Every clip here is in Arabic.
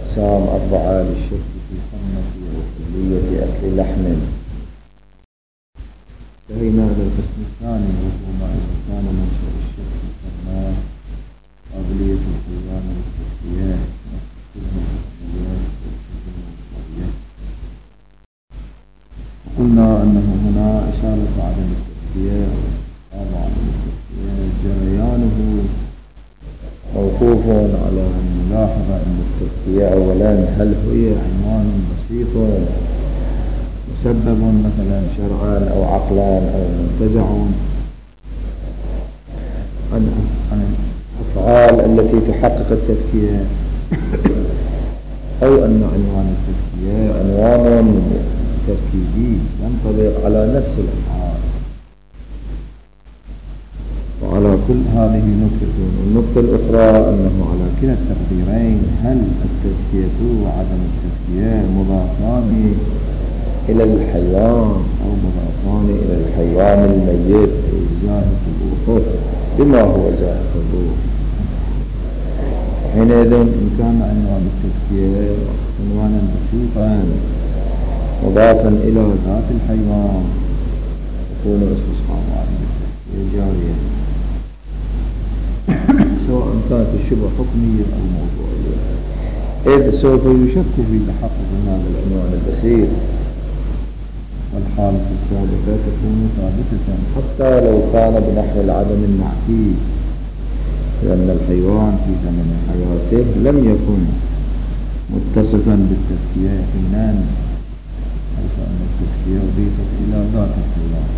أقسام 4 للشك في حرمة وحلية أكل لحم. انتهينا إلى القسم الثاني وهو ما إذا كان منشأ الشك في حرمة قابلية الحيوان للتسلية وقلنا أنه هنا إشارة عدم التسلية أو عدم التسلية جريانه موقوف على الملاحظة أن التسلية أولا هل هي عنوان بسيط مسبب مثلا شرعا أو عقلا أو منتزع عن الأفعال التي تحقق التزكية أو أن عنوان التزكية عنوان تركيبي ينطبق على نفس الأفعال. وعلى كل هذه نقطة. والنقطة الأخرى أنه على كلا التقديرين هل التزكية وعدم التزكية مضافان إلى الحيوان أو مضافان إلى الحيوان الميت الزاهق الروح بما هو زاهق الروح. حينئذ إن كان عنوان التزكية عنوانا بسيطا مضافا إلى ذات الحيوان يكون استصحاب عدم التزكية جاريا سواء كانت الشبهة حكمية أو موضوعية، إذ سوف يشك في تحقق هذا العنوان البسيط، والحالة السابقة تكون ثابتة حتى لو كان بنحو العدم النعتي، لأن الحيوان في زمن حياته لم يكن متصفا بالتزكية حينان، حيث أن التزكية أضيفت إلى ذات الحيوان.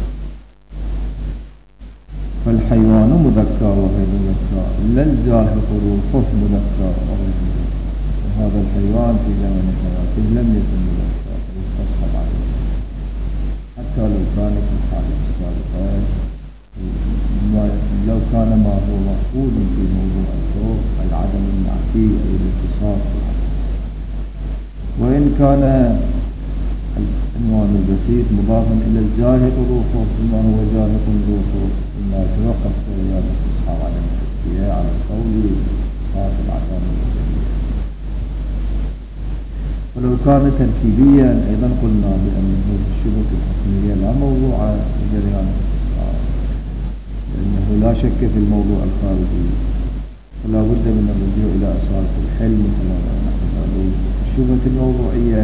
فالحيوان مذكر وغير مذكر، لا الزاهق روحه مذكر وغير مذكر، وهذا الحيوان في زمن حياته لم يكن مذكر فيستصحب عليه حتى لو كان في الحالة السابقة لو كان ما هو مأخوذ في موضوع الخوف العدم النعتي أو الاتصاف. وإن كان العنوان البسيط مضافا إلى الزاهق روحه ثم هو زاهق روحه ثم يتوقف رياض الاستصحاب عدم التزكية على القول استصحاب العدم الجميع. ولو كان تركيبيا أيضا قلنا بأنه الشبهة الحكمية لا موضوع لجريان الاستصحاب، لأنه لا شك في الموضوع الخارجي ولا بد من الرجوع إلى أصالة الحلم الشبهة الموضوعية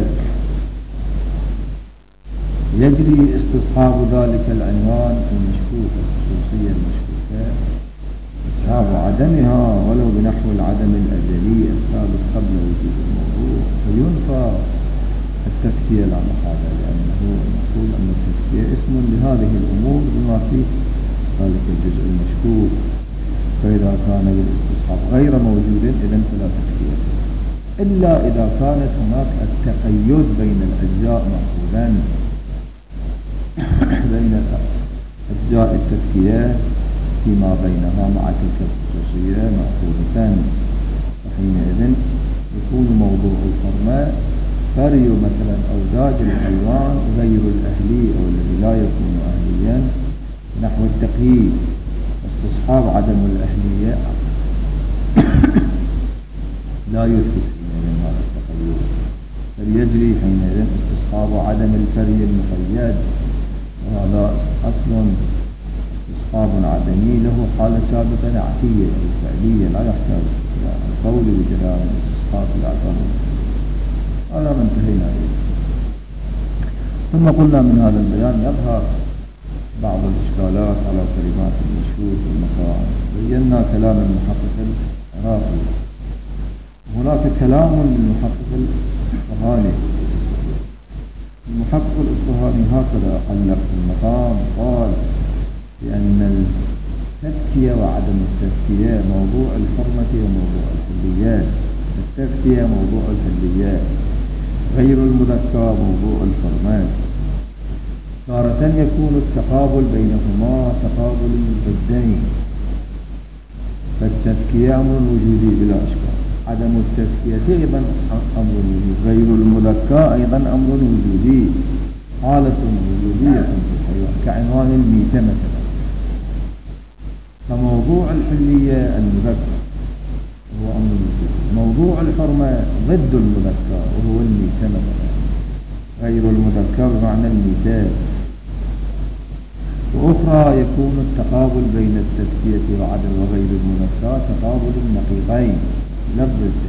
يجري استصحاب ذلك العنوان المشكوك الخصوصية المشكوكة استصحاب عدمها ولو بنحو العدم الأزلي الثابت قبل وجود الموضوع، فينفى التزكية لا محالة، لأنه نقول أن التزكية اسم لهذه الأمور بما فيه ذلك الجزء المشكوك، فإذا كان بالاستصحاب غير موجود إذن فلا تزكية إلا إذا كانت هناك التقيد بين الأجزاء مأخوذا بين أجزاء التزكية فيما بينها مع تلك الخصوصية مأخوذة، وحينئذ يكون موضوع الحرمة فري مثلا أو زاج الحيوان غير الأهلي أو الذي لا يكون أهليا نحو التقييد استصحاب عدم الأهلية لا يثبت حينئذ هذا التقييد، فليجري حينئذ استصحاب عدم الفري المقيد، وهذا أصل استصحاب عدمي له حالة سابقة نعتية أو فعلية لا يحتاج إلى القول بجريان استصحاب العدم. هذا ما انتهينا إليه. ثم قلنا من هذا البيان يظهر بعض الإشكالات على كلمات المشهور في المقام. بينا كلام المحقق العراقي، هناك كلام للمحقق الإصفهاني. المحقق الإصفهاني هكذا علق في المقام، قال بأن التزكية وعدم التزكية موضوع الحرمة وموضوع الحليات. التزكية موضوع الحليات، غير المذكر موضوع الحرمات. تارة يكون التقابل بينهما تقابل ضدين، فالتزكية أمر وجودي بلا إشكال، عدم التزكية أيضا أمر وجودي، غير المذكر أيضا أمر وجودي، حالة وجودية في الحيوان كعنوان الميتة مثلا. فموضوع الحلية المذكر هو أمر الوجود. موضوع الحرمة ضد المذكر وهو الميتة مثلا، غير المذكر بمعنى الميتة. وأخرى يكون التقابل بين التزكية وعدم وغير المذكر تقابل النقيضين لفظ،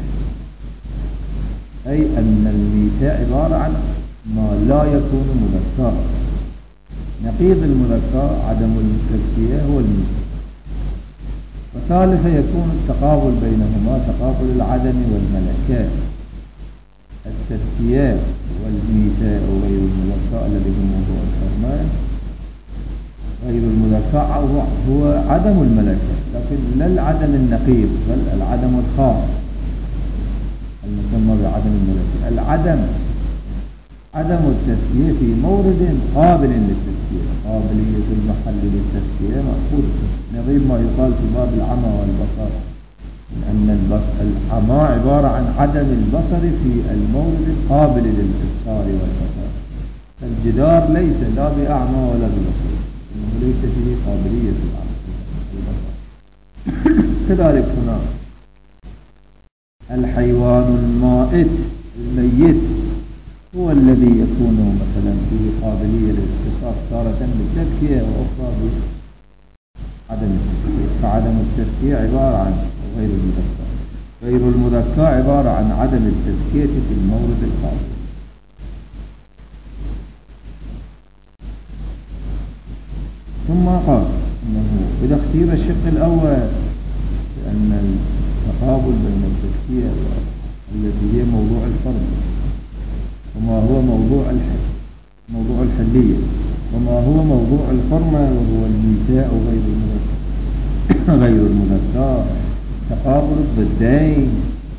أي أن الميتة عبارة عن ما لا يكون مذكرا، نقيض المذكر عدم التزكية هو الميتة. وثالثا يكون التقابل بينهما تقابل العدم والملكة، التزكية والميتة وغير المذكر الذي هو موضوع الحرمة. غير المذكر هو عدم الملكة، لكن لا العدم النقيض بل العدم الخاص المسمى بعدم الملكة. عدم التزكية في مورد قابل للتزكية، قابلية المحل للتزكية مأخوذة نظير ما يقال في باب العمى والبصر، أن العمى عبارة عن عدم البصر في المورد القابل للإبصار والبصر. الجدار ليس لا بأعمى ولا ببصر، إنه ليس فيه قابلية البصر. كذلك هنا الحيوان المائت الميت هو الذي يكون مثلا فيه قابلية للاتصاف تارة بالتزكية وأخرى بعدم التزكية. فعدم التزكية عبارة عن غير المذكر، غير المذكر عبارة عن عدم التزكية في المورد القابل. ثم قال إنه إذا اختير الشق الأول لأن التقابل بين التزكية التي هي موضوع الفرد وما هو موضوع الحلية وما هو موضوع الحرمة وهو الميتاء غير المذكر تقابل الضدين.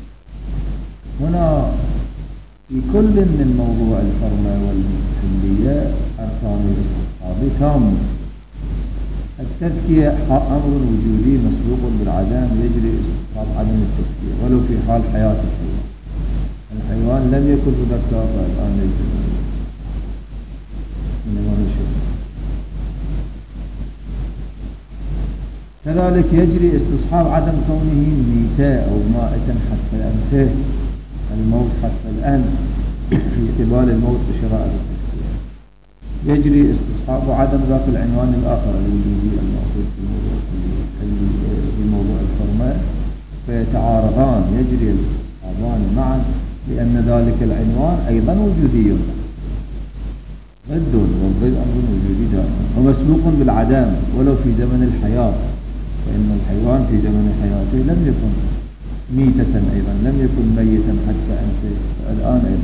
هنا في كل من موضوع الحرمة والحلية أركان الاستصحاب تامة. التزكية أمر وجودي مسبوق بالعدم يجري استصحاب عدم التزكية ولو في حال حياة الحيوان لم يكن مذكر فالآن ليس إنما نشوف. كذلك يجري استصحاب عدم كونه ميتا أو مائتا حتى الأنفه، الموت حتى الآن في اعتبار الموت بشرائع التزكية. يجري استصحاب عدم ذات العنوان الآخر الوجودي المأخوذ في موضوع الحرمة، فيتعارضان، يجري الاستصحابان معا لأن ذلك العنوان أيضا وجودي ضد، والضد أمر وجودي دائما ومسبوق بالعدم ولو في زمن الحياة، فإن الحيوان في زمن حياته لم يكن ميتة أيضا، لم يكن ميتا حتى أنت الآن أيضا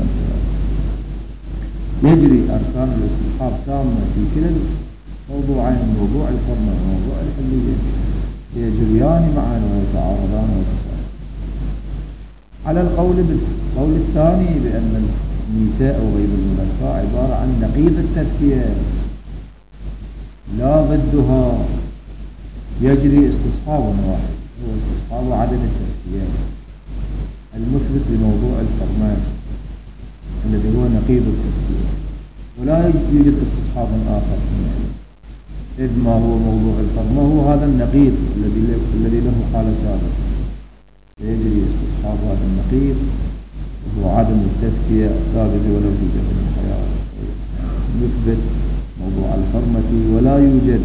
يجري أركان الاستصحاب تامة في كلا الموضوعين، موضوع الحرمة وموضوع الحلية، يجريان معا ويتعارضان ويتساويان. على القول الثاني بأن الميتاء وغير المذكر عبارة عن نقيض التزكية لا ضدها، يجري استصحاب واحد هو استصحاب عدم التزكية المثبت لموضوع الحرمة الذي هو نقيض التزكية، ولا يوجد استصحاب آخر إذ ما هو موضوع الحرمة هو هذا النقيض الذي له حالة سابقة، يجري استصحاب هذا النقيض وهو عدم التزكية الثابت ولو في زمن الحياة يثبت موضوع الحرمة، ولا يوجد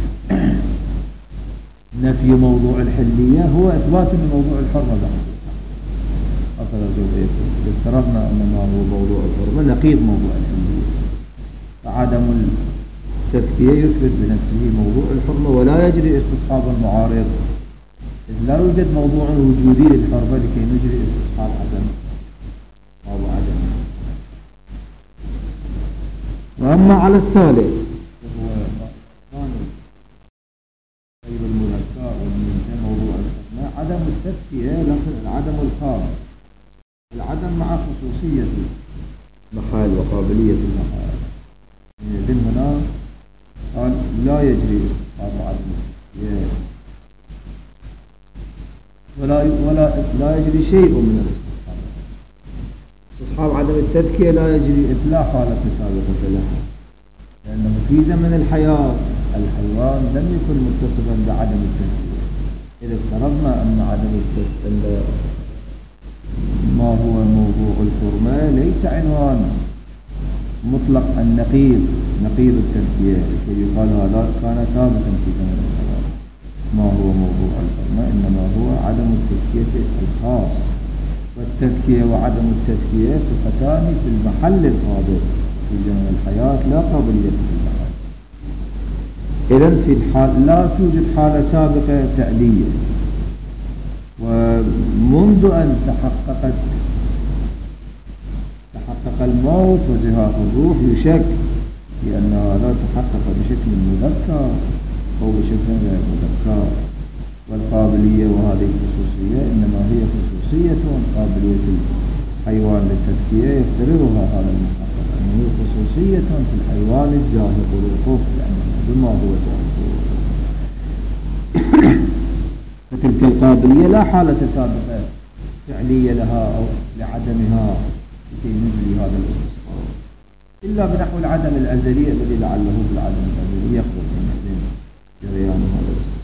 نفي موضوع الحلية هو إثبات لموضوع الحرمة بحث. هكذا افترضنا أن ما هو موضوع الحرمة نقيض موضوع الحلية، فعدم التزكية يثبت بنفسه موضوع الحرمة ولا يجري استصحاب المعارض، إذ لا يوجد موضوع وجودي للحرمة لكي نجري استصحاب عدم أو عدم. وأما على الثالث وهو غير المذكر والمنتهى موضوع الحرمة عدم التزكية العدم الخاص، العدم مع خصوصية المحال وقابلية المحال. إذن هنا قال لا يجري استصحاب عدم التزكية ولا يجري شيء من الاستصحاب. استصحاب عدم التزكية لا يجري إطلاق حالة سابقة لها، لأنه في زمن الحياة الحيوان لم يكن متصفا بعدم التزكية، إذا افترضنا أن ما هو موضوع الحرمة ليس عنوان مطلق النقيض، نقيض التذكية، لكي يقال هذا كان ثابتا في زمن الخوارج. ما هو موضوع الحرمة إنما هو عدم التذكية الخاص، والتذكية وعدم التذكية صفتان في المحل الحاضر في زمن الحياة لا قابلية في المحل. إذن في الحال لا توجد حالة سابقة فعلية، ومنذ أن تحقق الموت وزهاق الروح يشك بأنها لا تحقق بشكل مذكر أو بشكل غير مذكر. والقابلية وهذه الخصوصية إنما هي خصوصية قابلية الحيوان للتذكية يفترضها هذا المحقق أنه خصوصية في الحيوان الزاهق روحه، يعني بما هو زاهق روحه. فتلك القابلية لا حالة سابقة فعلية لها أو لعدمها لكي نجري هذا الاستصحاب، إلا بنحو العدم الأزلي الذي لعله بالعدم الأزلي يخرج من جريان هذا الاستصحاب.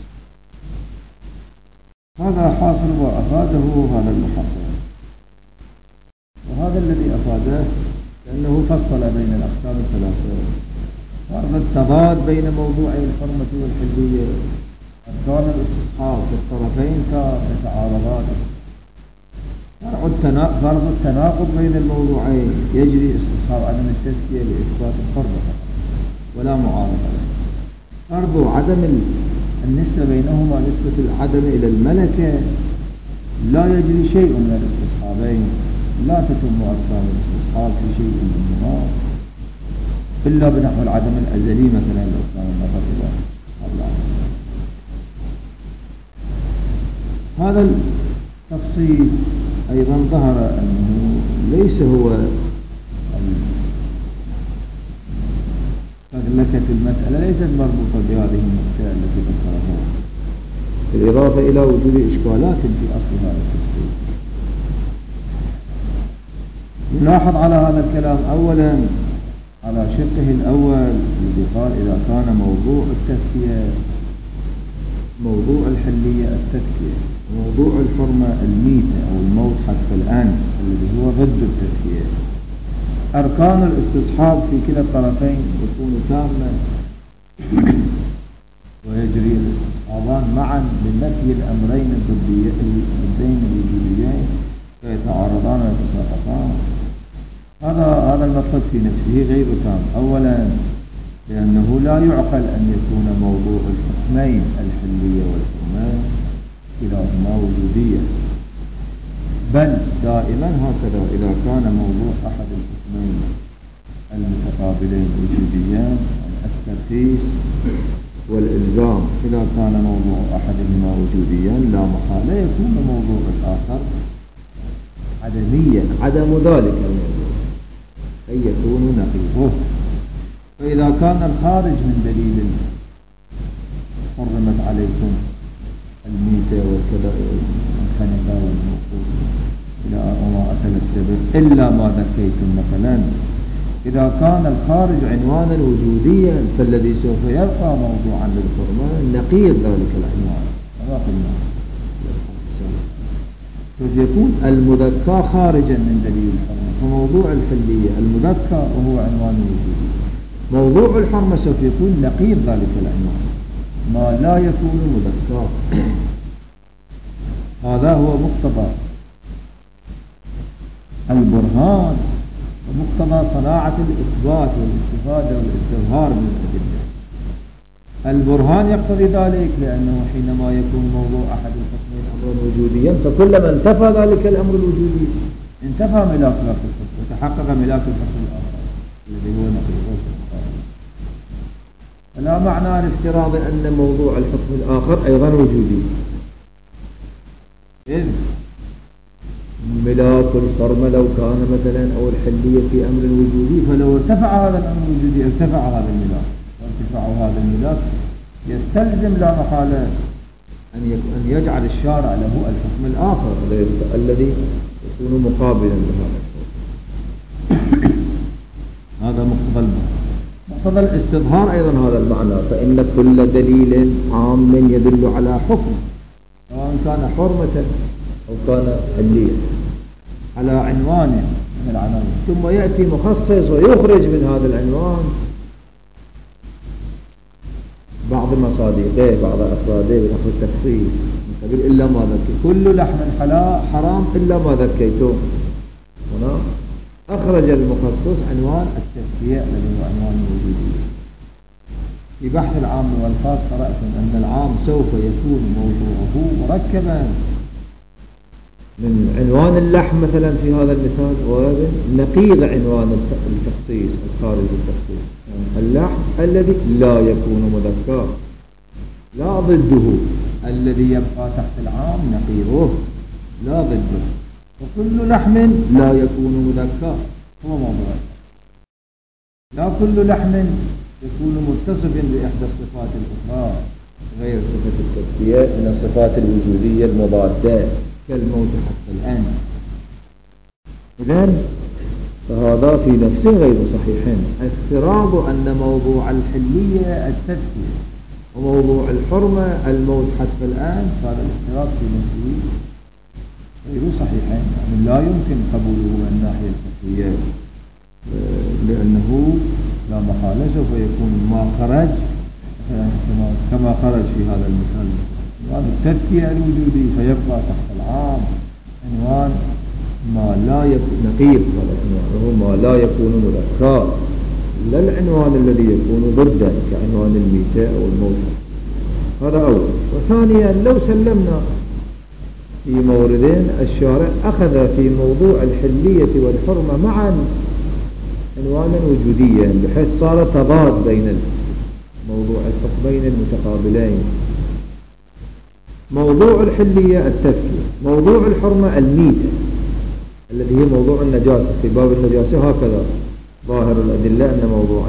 هذا حاصل وأفاده هذا المحقق، وهذا الذي أفاده لأنه فصل بين الأقسام الثلاثة. فرض التضاد بين موضوع الحرمة والحلية، أركان الاستصحاب في الطرفين كتعارضات. فرض التناقض بين الموضوعين يجري استصحاب عدم التزكية لإثبات الحرمة ولا معارضة له. فرض عدم النسبة بينهما نسبة العدم إلى الملكة لا يجري شيء من الاستصحابين، لا تتم أركان الاستصحاب في شيء منهما إلا بنحو العدم الأزلي، مثلا لو كان النظر إلى الله. هذا التفصيل أيضا ظهر أنه ليس هو فدلكة المسألة ليست مربوطة بهذه النقطة التي ذكرها، بالإضافة إلى وجود إشكالات في أصل هذا التفصيل. نلاحظ على هذا الكلام أولا على شقه الأول الذي قال إذا كان موضوع التذكية موضوع الحلية التذكية، موضوع الحرمة الميتة أو الموت حتى الآن الذي هو ضد التذكية، أركان الاستصحاب في كلا الطرفين يكون تامة ويجري الاستصحابان معا لنفي الأمرين الضدين الوجوديين فيتعارضان ويتساقطان. هذا المطلب في نفسه غير تام. أولا لأنه لا يعقل أن يكون موضوع الحكمين الحلية والحرمة كلاهما وجودية، بل دائما هكذا إذا كان موضوع أحد الحكمين المتقابلين وجوديا الترخيص والإلزام، إذا كان موضوع أحدهما وجوديا لا محالة يكون موضوع الآخر عدميا، عدم ذلك الموضوع أي يكون نقيضه. فإذا كان الخارج من دليل حرمت عليكم الميتة والكذا والخنقة والموقوف إلى وما أكل السبب إلا ما ذكيتم مثلا، إذا كان الخارج عنوانا وجوديا فالذي سوف يبقى موضوعا للحرمة نقيض ذلك العنوان كما قلنا. سوف يكون المذكى خارجا من دليل الحرمة، فموضوع الحلية المذكى وهو عنوان وجودي، موضوع الحرمة سوف يكون نقيض ذلك العنوان ما لا يكون مذكى. هذا هو مقتضى البرهان ومقتضى صناعة الإثبات والاستفادة والاستظهار من الأدلة. البرهان يقتضي ذلك لأنه حينما يكون موضوع أحد الحكمين أمرا وجوديا فكلما انتفى ذلك الأمر الوجودي انتفى ملاك الحكم وتحقق ملاك الحكم الآخر الذي هو نقيضه. فلا معنى لافتراض أن موضوع الحكم الآخر أيضا وجودي، إذ ملاك الحرمة لو كان مثلا أو الحلية في أمر وجودي فلو ارتفع هذا الأمر الوجودي ارتفع هذا الملاك، وارتفاع هذا الملاك يستلزم لا محالة أن يجعل الشارع له الحكم الآخر الذي يكون مقابلا لهذا الحكم. هذا مقتضى البرهان. مقتضى الاستظهار أيضا هذا المعنى، فإن كل دليل عام يدل على حكم سواء كان حرمة أو كان حلية على عنوان من العناوين، ثم يأتي مخصص ويخرج من هذا العنوان بعض مصادقه بعض أفراده بنحو التخصيص من قبل إلا ما ذكي كل لحم حرام إلا ما ذكيتم. هنا أخرج المخصص عنوان التذكية الذي هو عنوان الوجودية. في بحث العام والخاص قرأتم أن العام سوف يكون موضوعه مركبا من عنوان اللحم مثلا في هذا المثال نقيض عنوان التخصيص الخارج التخصيص، يعني اللحم الذي لا يكون مذكر لا ضده، الذي يبقى تحت العام نقيضه لا ضده، وكل لحم لا يكون مذكر هو موضوع. لا كل لحم يكون متصفا بإحدى الصفات الأخرى غير صفة التذكية من الصفات الوجودية المضادة كالموت حتى الآن. إذن فهذا في نفسه غير صحيح. افتراض أن موضوع الحلية التذكية وموضوع الحرمة الموت حتى الآن، هذا الافتراض في نفسه غير صحيح، يعني لا يمكن قبوله من الناحية الفقهية، لأنه لا محالة سوف يكون ما خرج كما خرج في هذا المثال عنوان التذكية الوجودي، فيبقى تحت العام عنوان ما لا يكون نقيض هذا العنوان وهو ما لا يكون مذكر، لا العنوان الذي يكون ضده كعنوان الميتة أو الموت. هذا أول. وثانيا لو سلمنا في موردين الشارع أخذ في موضوع الحلية والحرمة معا عنوانا وجوديا بحيث صار تضاد بين موضوع الحكمين المتقابلين. موضوع الحلية التذكية، موضوع الحرمة الميتة الذي هي موضوع النجاسة. في باب النجاسة هكذا ظاهر الأدلة أن موضوع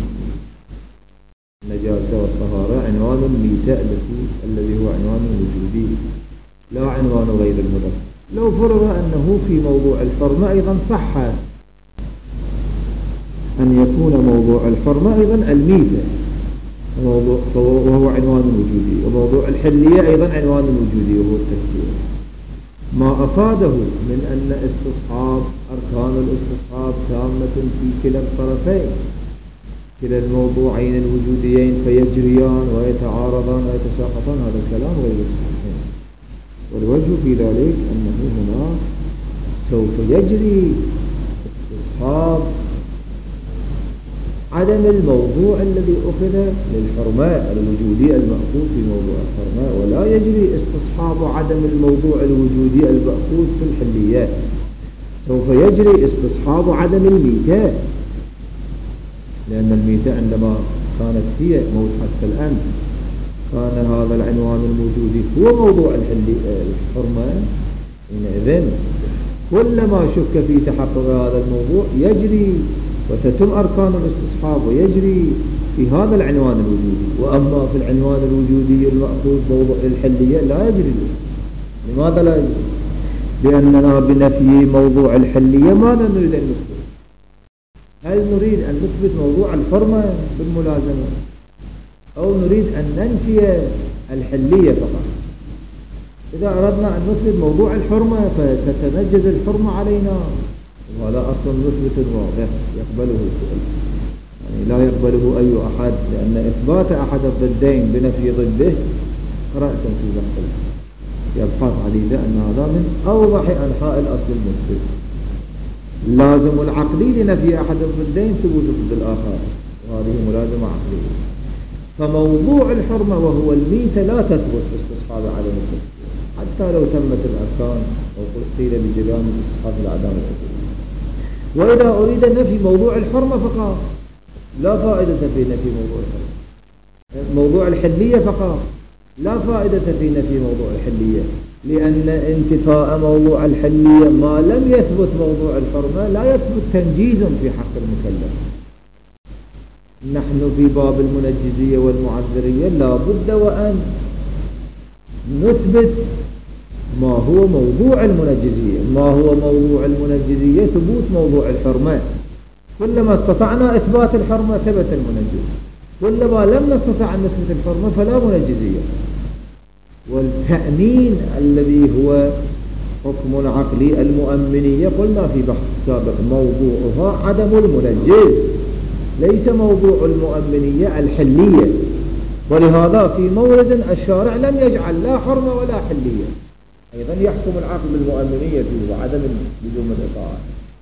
النجاسة والطهارة عنوان الميتة الذي هو عنوان وجودي لا عنوان غير المذكر. لو فرض أنه في موضوع الحرمة أيضا صح أن يكون موضوع الحرمة أيضا الميتة وهو عنوان وجودي، وموضوع الحلية أيضا عنوان وجودي وهو التذكير، ما أفاده من أن استصحاب أركان الاستصحاب تامة في كلا الطرفين كلا الموضوعين الوجوديين فيجريان ويتعارضان ويتساقطان، هذا الكلام غير صحيح. والوجه في ذلك أنه هنا سوف يجري استصحاب عدم الموضوع الذي أخذ للحرمة الوجودي المأخوذ في موضوع الحرمة، ولا يجري استصحاب عدم الموضوع الوجودي المأخوذ في الحليات. سوف يجري استصحاب عدم الميتة، لأن الميتة عندما كانت هي موت حتى الآن كان هذا العنوان الموجودي هو موضوع الحرمة. إذن كلما شك في تحقق هذا الموضوع يجري وتتم أركان الاستصحاب ويجري في هذا العنوان الوجودي. وأما في العنوان الوجودي المأخوذ موضوع الحلية لا يجري. لماذا لا يجري؟ لأننا بنفي موضوع الحلية ماذا نريد أن نثبت؟ هل نريد أن نثبت موضوع الحرمة بالملازمة أو نريد أن ننفي الحلية فقط؟ إذا أردنا أن نثبت موضوع الحرمة فتتنجز الحرمة علينا، وهذا أصلا مثبت واضح يقبله الكل، يعني لا يقبله أي أحد، لأن إثبات أحد الضدين بنفي ضده قرأتم في بحث في أبحاث عديدة أن هذا من أوضح أنحاء الأصل المثبت. لازم العقلي لنفي أحد الضدين ثبوت الضد الآخر، وهذه ملازمة عقلية. فموضوع الحرمة وهو الميتة لا تثبت استصحاب عدم التذكير حتى لو تمت الأركان أو قيل بجريان استصحاب العدم التذكير. وإذا أريد نفي موضوع الحرمة فقط لا فائدة في نفي موضوع الحرمة. موضوع الحلية فقط لا فائدة في نفي موضوع الحلية، لأن انتفاء موضوع الحلية ما لم يثبت موضوع الحرمة لا يثبت تنجيز في حق المكلف. نحن في باب المنجزية والمعذرية لا بد وأن نثبت ما هو موضوع المنجزية. ما هو موضوع المنجزية؟ ثبوت موضوع الحرمة. كلما استطعنا إثبات الحرمة ثبت المنجز، كلما لم نستطع أن نثبت الحرمة فلا منجزية. والتأمين الذي هو حكم عقلي المؤمنية قلنا في بحث سابق موضوعها عدم المنجز، ليس موضوع المؤمنية الحلية، ولهذا في مورد الشارع لم يجعل لا حرمة ولا حلية. أيضا يحكم العقل بالمؤمنية فيه وعدم لزوم الإطاعة.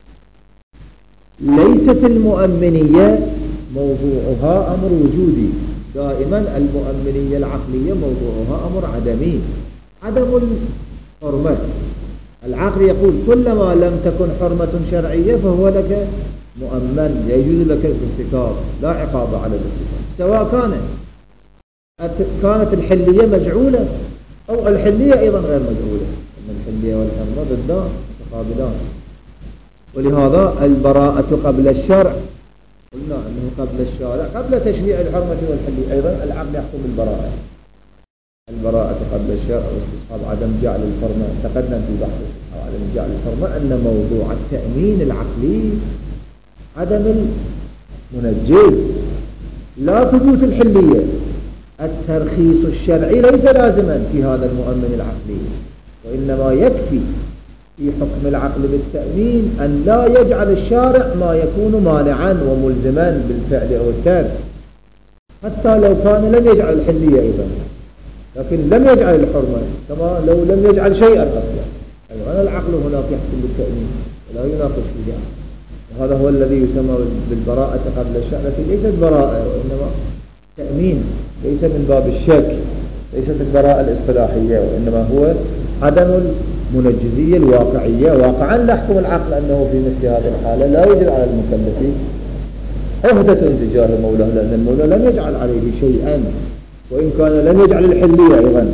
ليست المؤمنية موضوعها أمر وجودي، دائما المؤمنية العقلية موضوعها أمر عدمي، عدم الحرمة. العقل يقول كلما لم تكن حرمة شرعية فهو لك مؤمن، يجوز لك الارتكاب، لا عقاب على الارتكاب، سواء كانت الحلية مجعولة أو الحلية أيضا غير مجعولة، أن الحلية والحرمة ضدان متقابلان. ولهذا البراءة قبل الشرع، قلنا أنه قبل الشارع قبل تشريع الحرمة والحلية أيضا العقل يحكم بالبراءة. البراءة قبل الشرع واستصحاب عدم جعل الحرمة، تقدم في بحث عدم جعل الحرمة أن موضوع التأمين العقلي عدم المنجز، لا ثبوت الحلية. الترخيص الشرعي ليس لازما في هذا المؤمن العقلي، وإنما يكفي في حكم العقل بالتأمين أن لا يجعل الشارع ما يكون مانعا وملزما بالفعل أو الترك، حتى لو كان لم يجعل الحلية أيضا، لكن لم يجعل الحرمة، كما لو لم يجعل شيئا أصلا. أيضا العقل هناك يحكم بالتأمين ولا يناقش فيه. وهذا هو الذي يسمى بالبراءة قبل الشرع، لكن ليست براءة وإنما تأمين، ليس من باب الشك، ليست البراءة الاصطلاحية، وإنما هو عدم المنجزية الواقعية. واقعا نحكم العقل أنه في مثل هذه الحالة لا يجب على المكلف عهدة تجاه مولاه، لأن المولى لم يجعل عليه شيئا، وإن كان لم يجعل الحلية أيضا.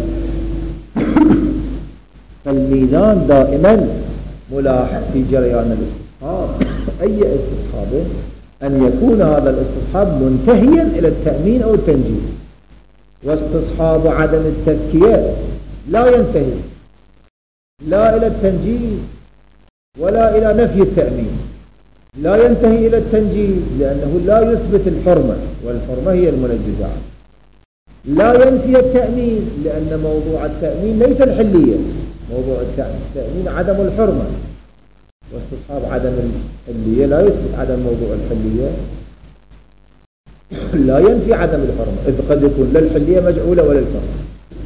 فالميزان دائما ملاحظ في جريان الاستصحاب، أي استصحاب، أن يكون هذا الاستصحاب منتهيا إلى التأمين أو التنجيز. واستصحاب عدم التذكية لا ينتهي لا إلى التنجيز ولا إلى نفي التأمين. لا ينتهي إلى التنجيز لأنه لا يثبت الحرمة، والحرمة هي المنجزة. لا ينفي التأمين لأن موضوع التأمين ليس الحلية، موضوع التأمين عدم الحرمة. واستصحاب عدم الحلية لا يثبت عدم موضوع الحلية، لا ينفي عدم الحرمة، إذ قد يكون لا الحلية مجعولة ولا الحرمة.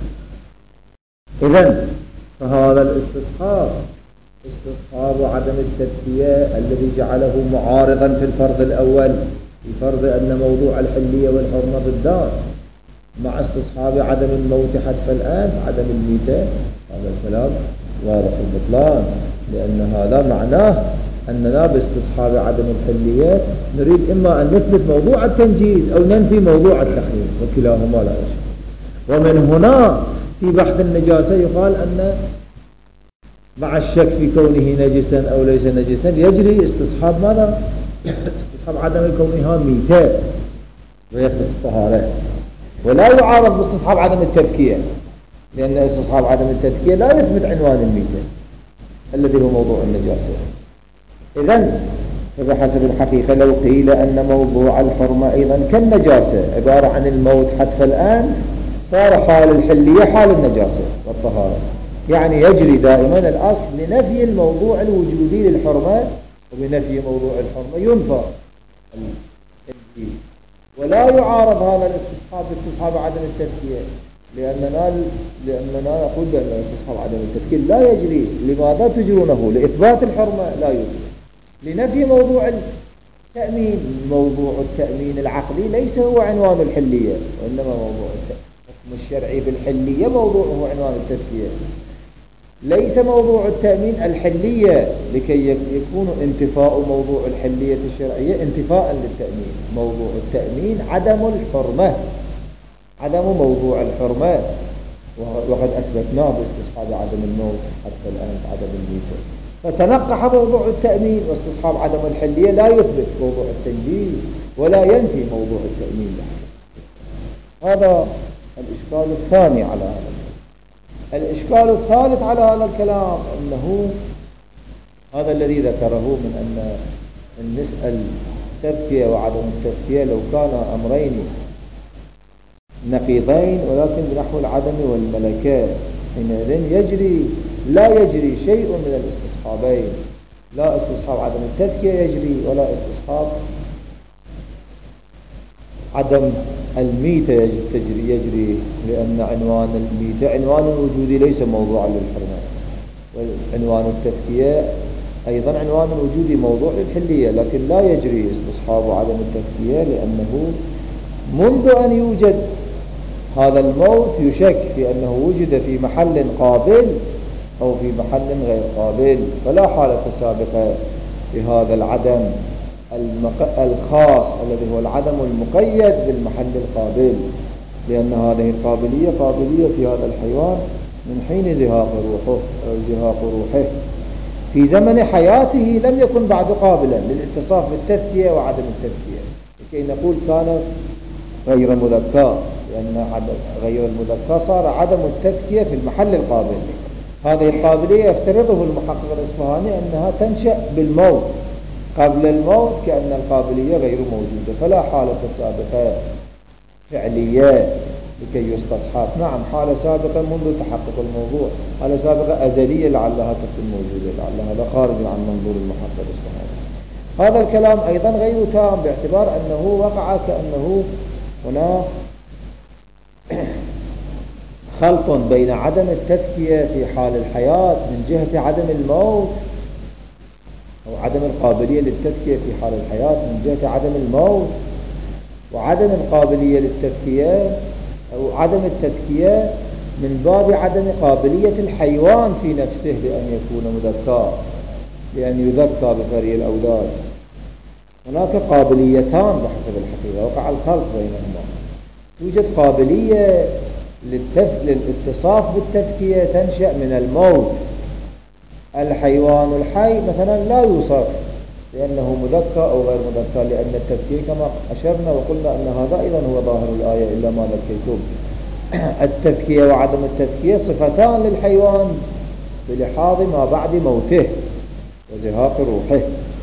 إذن فهذا الاستصحاب استصحاب عدم التذكية الذي جعله معارضا في الفرض الأول، في فرض أن موضوع الحلية والحرمة ضدان، مع استصحاب عدم الموت حتف الآن عدم الميتة. هذا الكلام واضح البطلان، لأن هذا معناه أننا باستصحاب عدم الحلية نريد إما أن نثبت موضوع التنجيز أو ننفي موضوع التحريم، وكلاهما لا يصح. ومن هنا في بحث النجاسة يقال أن مع الشك في كونه نجسا أو ليس نجسا يجري استصحاب ماذا؟ استصحاب عدم كونها ميتة ويثبت الطهارة، ولا يعارض باستصحاب عدم التذكية، لأن استصحاب عدم التذكية لا يثبت عنوان الميتة الذي هو موضوع النجاسة. إذن فبحسب الحقيقة لو قيل أن موضوع الحرمة أيضا كالنجاسة عبارة عن الموت حتف الآن، صار حال الحلية حال النجاسة والطهارة، يعني يجري دائما الأصل لنفي الموضوع الوجودي للحرمة، وبنفي موضوع الحرمة ينفى التنجيز. ولا يعارض هذا الاستصحاب باستصحاب عدم التذكية، لأننا نقول بأن استصحاب عدم التذكية لا يجري. لماذا تجرونه؟ لإثبات الحرمة لا يجري، لنفي موضوع التأمين. موضوع التأمين العقلي ليس هو عنوان الحلية، وإنما موضوع الحكم الشرعي بالحلية موضوعه عنوان التذكية. ليس موضوع التأمين الحلية لكي يكون انتفاء موضوع الحلية الشرعية انتفاء للتأمين. موضوع التأمين عدم الحرمة، عدم موضوع الحرمة، وقد أثبتناه باستصحاب عدم الموت حتى الآن عدم الميتة. فتنقح موضوع التأمين واستصحاب عدم الحلية لا يثبت موضوع التنجيز ولا ينفي موضوع التأمين. هذا الإشكال الثاني على هذا الكلام. الإشكال الثالث على هذا الكلام أنه هذا الذي ذكره من أن نسأل التذكية وعدم التذكية لو كان أمرين نقيضين ولكن بنحو العدم والملكات، حينئذ لا يجري شيء من الاستصحابين، لا استصحاب عدم التذكية يجري ولا استصحاب عدم الميتة يجري، لأن عنوان الميتة عنوان وجودي ليس موضوعا للحرمة، وعنوان التذكية أيضا عنوان وجودي موضوع للحلية، لكن لا يجري استصحاب عدم التذكية لأنه منذ أن يوجد هذا الموت يشك في أنه وجد في محل قابل أو في محل غير قابل، فلا حالة سابقة لهذا العدم الخاص الذي هو العدم المقيد بالمحل القابل، لأن هذه القابلية قابلية في هذا الحيوان من حين زهاق روحه أو زهاق روحه. في زمن حياته لم يكن بعد قابلا للاتصاف بالتذكية وعدم التذكية، لكي نقول كان غير مذكى، لأن غير المذكى صار عدم التذكية في المحل القابل. هذه القابلية يفترضه المحقق الإصفهاني أنها تنشأ بالموت، قبل الموت كأن القابلية غير موجودة، فلا حالة سابقة فعلية لكي يستصحب. نعم حالة سابقة منذ تحقق الموضوع، حالة سابقة أزلية لعلها تكون موجودة، لعل هذا خارج عن منظور المحقق الإصفهاني. هذا الكلام أيضا غير تام، باعتبار أنه وقع كأنه هنا خلط بين عدم التذكية في حال الحياة من جهة عدم الموت، أو عدم القابلية للتذكية في حال الحياة من جهة عدم الموت، وعدم القابلية للتذكية أو عدم التذكية من باب عدم قابلية الحيوان في نفسه لأن يكون مذكى، لأن يذكى بفري الأولاد. هناك قابليتان بحسب الحقيقة، وقع الخلط بينهما. توجد قابلية للاتصاف بالتذكية تنشأ من الموت. الحيوان الحي مثلا لا يوصف لأنه مذكى أو غير مذكى، لأن التذكية كما أشرنا وقلنا أن هذا أيضا هو ظاهر الآية إلا ما ذكيتم. التذكية وعدم التذكية صفتان للحيوان بلحاظ ما بعد موته وزهاق روحه.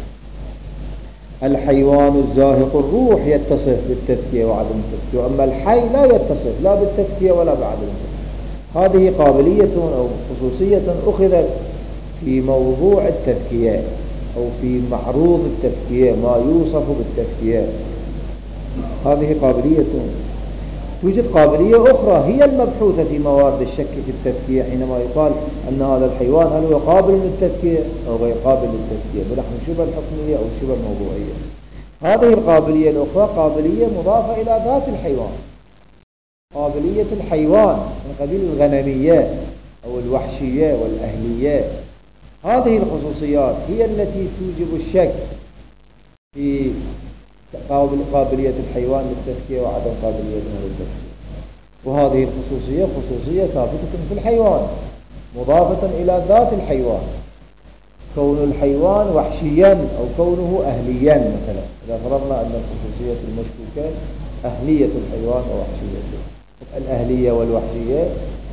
الحيوان الزاهق الروح يتصف بالتذكية وعدم التذكية، وأما الحي لا يتصف لا بالتذكية ولا بعدم التذكية. هذه قابلية أو خصوصية أخذت في موضوع التذكية أو في معروض التذكية، ما يوصف بالتذكية، هذه قابلية. توجد قابلية أخرى هي المبحوثة في موارد الشك في التذكية، حينما يقال أن هذا الحيوان هل هو قابل للتذكية أو غير قابل للتذكية بنحو شبه الحكمية أو شبه الموضوعية. هذه القابلية الأخرى قابلية مضافة إلى ذات الحيوان، قابلية الحيوان من قبيل الغنمية أو الوحشية والأهلية. هذه الخصوصيات هي التي توجب الشك في قابلية الحيوان للتذكية وعدم قابليته للتذكية. وهذه الخصوصية خصوصية ثابتة في الحيوان مضافة إلى ذات الحيوان، كون الحيوان وحشيا أو كونه أهليا. مثلا إذا فرضنا أن الخصوصية المشكوكة أهلية الحيوان ووحشيته، الأهلية والوحشية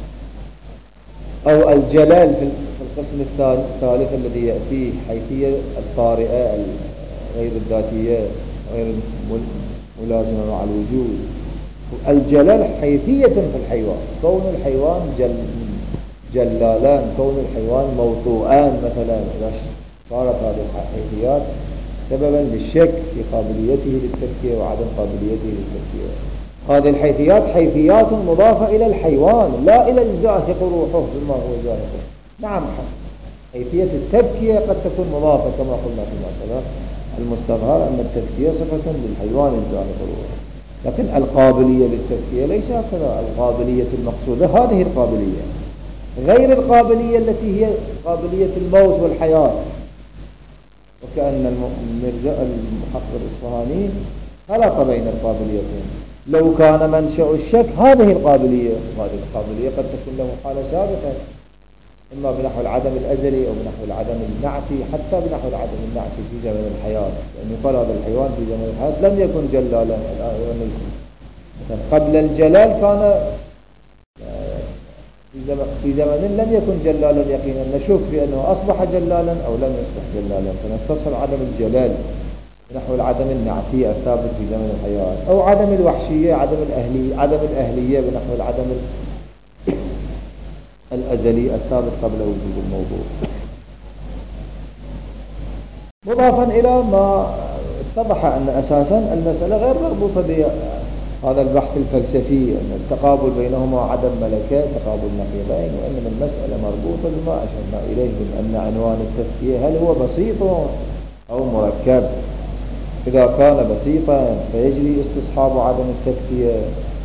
أو الجلال في القسم الثالث الذي يأتيه حيثية الطارئة غير الذاتية غير ملازمة مع الوجود. الجلال حيثية في الحيوان، كون الحيوان جلالان، كون الحيوان موطوءان مثلا، إذا صارت هذه الحيثيات سببا للشك في قابليته للتذكية وعدم قابليته للتذكية. هذه الحيثيات حيثيات مضافة إلى الحيوان لا إلى الزاهق روحه بما هو زاهق. نعم حيثية التذكية قد تكون مضافة كما قلنا في المسألة المستظهر أن التذكية صفة للحيوان الزاهق روحه، لكن القابلية للتذكية ليس هكذا. القابلية المقصودة هذه القابلية غير القابلية التي هي قابلية الموت والحياة. وكأن المحقق الإصفهاني خلط بين القابليتين. لو كان منشأ الشك هذه القابلية قد تكون له حالة سابقة، إما بنحو العدم الأزلي أو بنحو العدم النعتي، حتى بنحو العدم النعتي في زمن الحياة، لأن يقال هذا الحيوان في زمن الحياة لم يكن جلالا. قبل الجلال كان في زمن لم يكن جلالا يقينا، نشك في أنه أصبح جلالا أو لم يصبح جلالا، فنستصحب عدم الجلال نحو العدم النعتي الثابت في زمن الحياة، أو عدم الوحشية، عدم الأهلية بنحو العدم الأزلي الثابت قبل وجود الموضوع. مضافا إلى ما اتضح أن أساسا المسألة غير مربوطة بهذا البحث الفلسفي أن التقابل بينهما عدم ملكات تقابل نقيضين، وإنما المسألة مربوطة بما أشرنا إليه من أن عنوان التزكية هل هو بسيط أو مركب. إذا كان بسيطا فيجري استصحاب عدم التزكية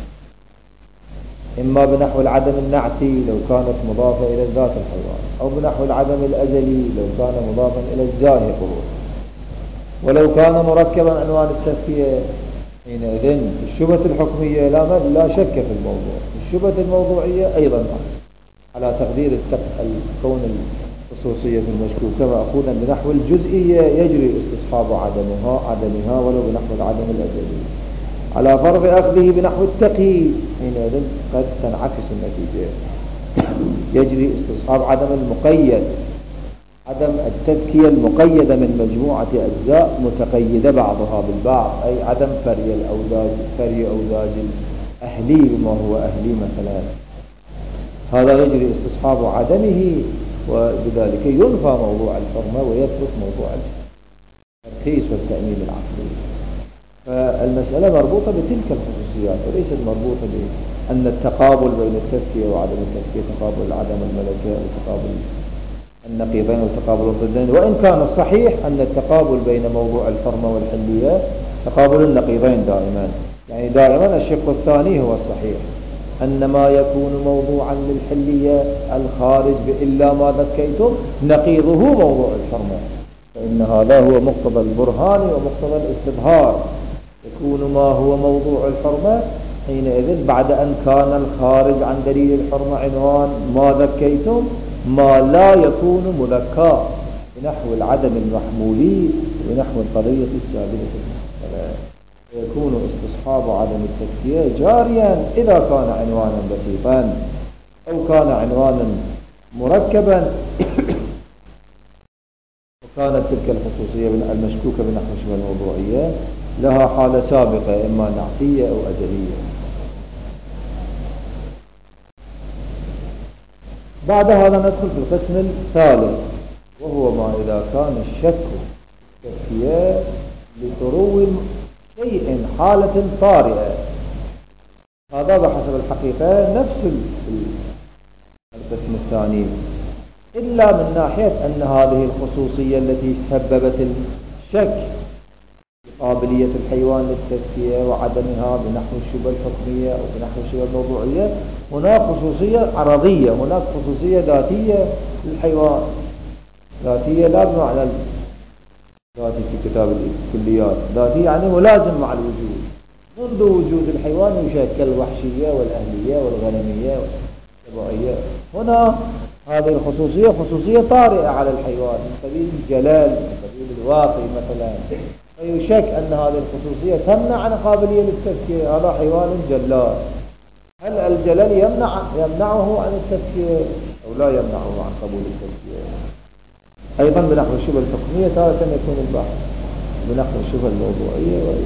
إما بنحو العدم النعتي لو كانت مضافة إلى ذات الحيوان، أو بنحو العدم الأزلي لو كان مضافا إلى الزاهق، ولو كان مركبا عنوان التزكية حينئذ الشبهة الحكمية لا شك في الموضوع، الشبهة الموضوعية أيضا على تقدير الكون الخصوصية المشكوكة مأخوذا بنحو الجزئية يجري استصحاب عدمها ولو بنحو العدم الأزلي، على فرض أخذه بنحو التقي حينئذ قد تنعكس النتيجة. يجري استصحاب عدم المقيد، عدم التذكية المقيدة من مجموعة أجزاء متقيدة بعضها بالبعض، أي عدم فري أوزاج الأهلي بما هو أهلي مثلا، هذا يجري استصحاب عدمه، وبذلك ينفى موضوع الحرمة ويثبت موضوع الترخيص والتأمين العقلي. فالمسألة مربوطة بتلك الخصوصيات وليست مربوطة بأن التقابل بين التزكية وعدم التزكية تقابل عدم الملكة وتقابل النقيضين وتقابل الضدين، وإن كان الصحيح أن التقابل بين موضوع الحرمة والحلية تقابل النقيضين دائما، يعني دائما الشق الثاني هو الصحيح، أن ما يكون موضوعا للحلية الخارج إلا ما ذكيتم نقيضه موضوع الحرمة، فإن هذا هو مقتضى البرهان ومقتضى الاستظهار. يكون ما هو موضوع الحرمة حينئذ بعد أن كان الخارج عن دليل الحرمة عنوان ما ذكيتم ما لا يكون مذكى بنحو العدم المحمولي ونحو القضية السابقة المحصلة، يكون استصحاب عدم التزكية جاريا إذا كان عنوانا بسيطا أو كان عنوانا مركبا، وكانت تلك الخصوصية المشكوكة بنحو شبه الموضوعية لها حالة سابقة إما نعتية أو أزلية. بعد هذا ندخل في القسم الثالث، وهو ما إذا كان الشك تزكية لتروي شيء حالة طارئة، هذا بحسب الحقيقة نفس القسم الثاني، إلا من ناحية أن هذه الخصوصية التي سببت الشك قابلية الحيوان للتزكية وعدمها بنحو الشبه الحكمية أو بنحو الشبه الموضوعية، هناك خصوصية عرضية، هناك خصوصية ذاتية للحيوان، ذاتية لا بمعنى ذاتي في كتاب الكليات، ذاتية يعني ملازم مع الوجود، منذ وجود الحيوان يشكل الوحشية والأهلية والغنمية والسبائية. هنا هذه الخصوصية خصوصية طارئة على الحيوان من قبيل الجلال، من قبيل الواقي مثلا، فيشك أن هذه الخصوصية تمنع عن قابلية للتزكية، هذا حيوان جلال، هل الجلال يمنعه عن التزكية أو لا يمنعه عن قبول التزكية؟ أيضا بنحو الشبه الحكمية تارة يكون البحث بنحو الشبه الموضوعية